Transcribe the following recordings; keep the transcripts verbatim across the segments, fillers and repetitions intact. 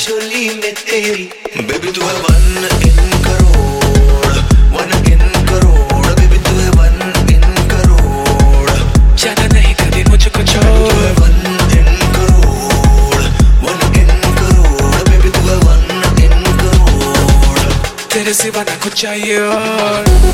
झोली में तेरी। बेबी तू है one in crore, one in crore, baby तू है वन इन करोड़। जाना नहीं कभी मुझको छोड़, तू है one in crore, one in crore, baby तू है वन इन करोड़। तेरे सिवा ना कुछ चाहिए और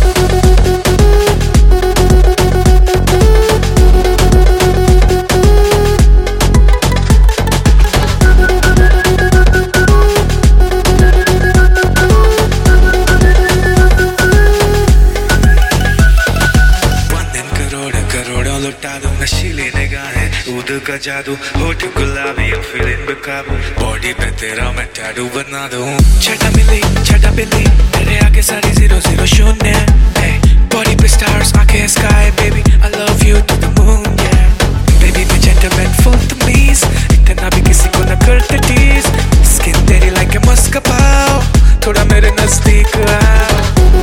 लुटा दूं नशीली निगाहें, ऊद का जादू, होठ गुलाबी, I'm feeling बेकाबू, बॉडी पे तेरा मैं टैटू बना दूं। छटा मिली छटा बिल्ली, तेरे आगे सारी जीरो जीरो शून्य, बॉडी पे स्टार्स आंखें sky, baby I love you to the moon, yeah। Baby मैं जेंटलमैन फुल तमीज, इतना भी किसी को न करते टीज, स्किन तेरी लाइक ए मस्का पाव, थोड़ा मेरे नजदीक आओ।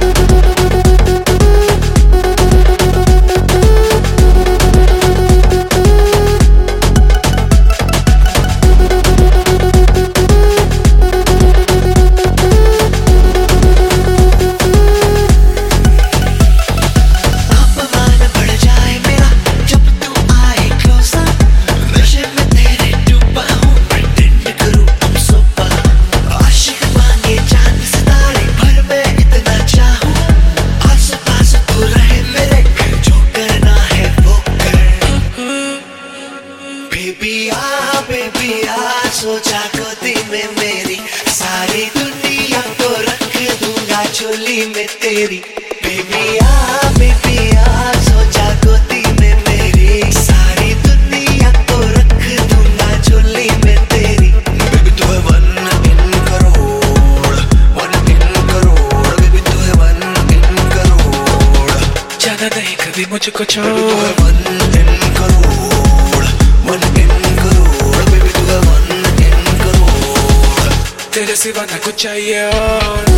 बेबी आ बेबी आ, सोचा गोदी में मेरी, सारी दुनिया को रख दूंगा झोली में तेरी। बेबी आ बेबी आ, सोचा गोदी में मेरी, सारी दुनिया को रख दूंगा झोली में तेरी। बेबी तू है one in crore, one in crore, baby तू है वन इन करोड़। जाना नहीं कभी मुझको छोड़, तू है one in crore, one in crore, baby तू है वन इन करोड़। तेरे सिवा ना कुछ चाहिए और